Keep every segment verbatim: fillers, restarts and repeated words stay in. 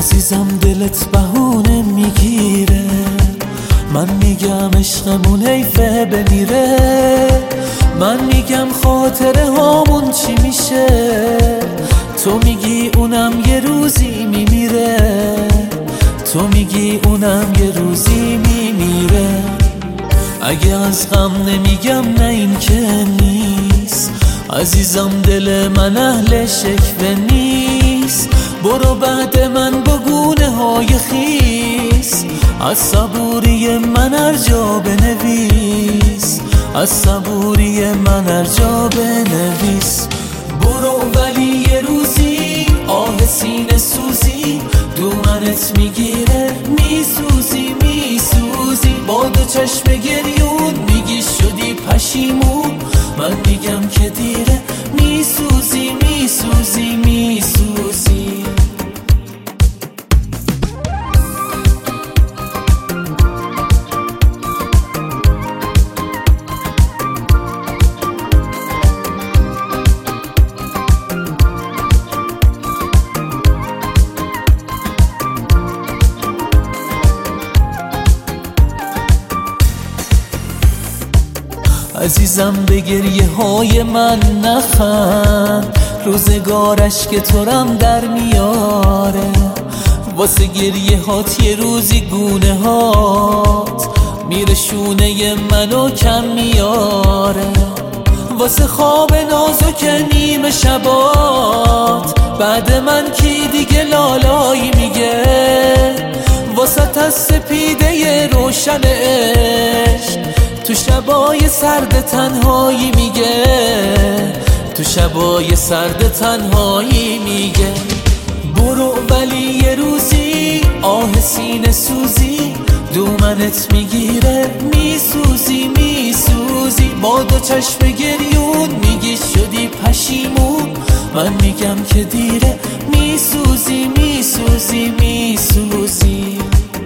عزیزم دلت بهونه میگیره، من میگم عشقمون حیفه بمیره، من میگم خاطره هامون چی میشه، تو میگی اونم یه روزی میمیره، تو میگی اونم یه روزی میمیره. اگه از غم نمیگم نه این که نیست، عزیزم دل من اهل شکوه نیست، برو بعد من با گونه های خیس، از صبوری من هر جا بنویس، از صبوری من هر جا بنویس. برو ولی یه روزی آه سینه سوزی دومنت میگیره، میسوزی میسوزی با دو چشم گریون میگی شدی پشیمون، من میگم که دیره، میسوزی میسوزی میسوزی. عزیزم به گریه های من نخند، روزگارش که تورم در میاره، واسه گریه هات یه روزی گونه هات میره شونه منو کم میاره، واسه خواب نازک نیمه شبات بعد من کی دیگه لالایی میگه، واسه از سپیده روشن عشق تو شبای سرد تنهایی میگه، تو شبای سرد تنهایی میگه. برو ولی یه روزی آه سینه سوزی دومنت میگیره، میسوزی میسوزی با دو چشم گریون میگی شدی پشیمون، من میگم که دیره، میسوزی میسوزی میسوزی.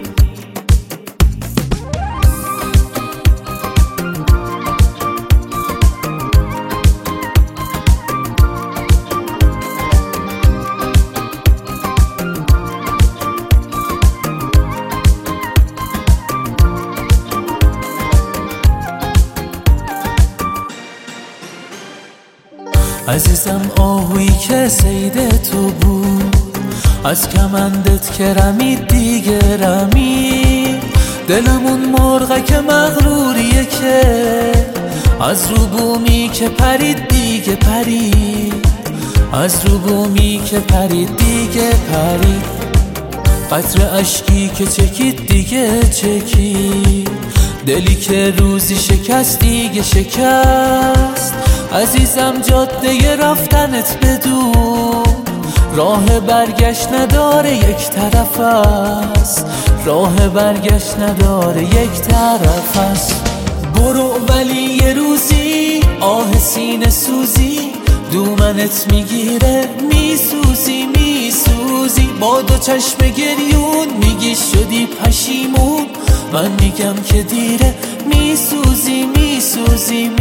عزیزم آهویی که صید تو بود، از کمندت که رمید دیگه رمید، دلمون مرغه که مغروریه که از رو بومی که پرید دیگه پرید، از رو بومی که پرید دیگه پرید، قطره اشکی که چکید دیگه چکید، دلی که روزی شکست دیگه شکست. عزیزم جاده رفتنت بدون، راه برگشت نداره یک طرف است، راه برگشت نداره یک طرف است. برو ولی یه روزی آه سینه سوزی دومنت میگیره، میسوزی میسوزی با دو چشم گریون میگی شدی پشیمون، من میگم که دیره، میسوزی میسوزی